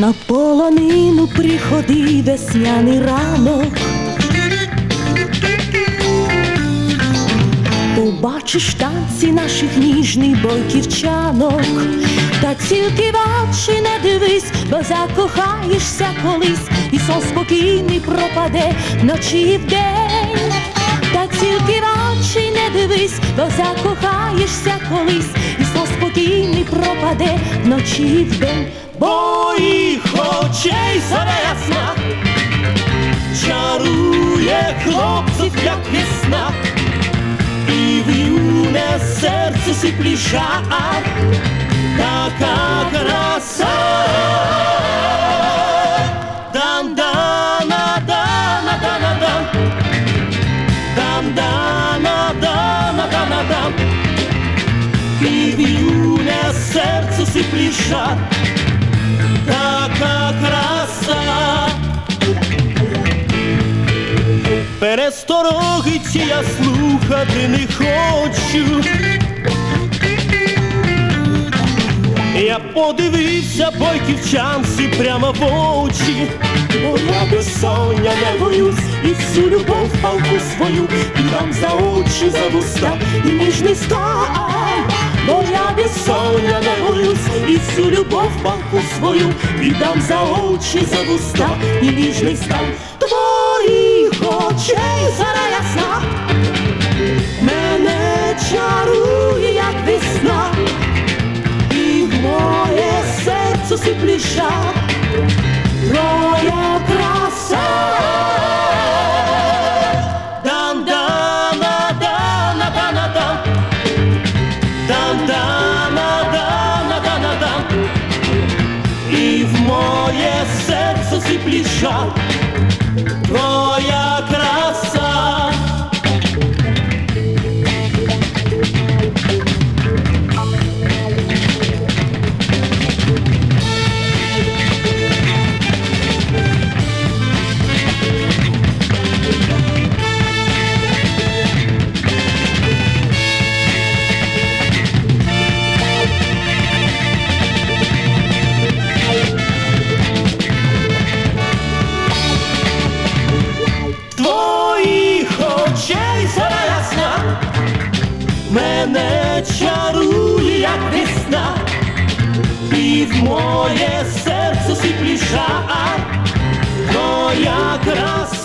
На полонину приходив весняний ранок, побачиш танці наших ніжний бой ківчанок. Та тільки в очі не дивись, бо закохаєшся колись, і сон спокійний пропаде вночі і вдень. Та тільки в очі не дивись, бо закохаєшся колись, і сон спокійний пропаде вночі і вдень. Бо їх очей зоря ясна чарує хлопців, як весна, і в юне серце сиплі жар, така краса. Дан-дана-дана-дана-дан, дан-дана-дана-дана-дан, і в юне серце сиплі жар, така краса. Пересторогиці я слухати не хочу. Я подивився бойківчанці прямо в очі, бо я безсоння не боюсь, і всю любов палку свою віддам за очі, за вуста і ніжний стан. Бо я безсоння не боюсь, і всю любов палку свою віддам за очі, за вуста і ніжний стан. Твоїх очей зоря ясна мене чарує, як весна, і в моє серце сиплі жар, твоя краса. Дан-дана-дана-дана-дан, дан-дана-дана-дана-дан, і в моє серце сиплі жар, твоя краса. Мене чарує, як весна, і в моє серце сиплі жар, твоя краса.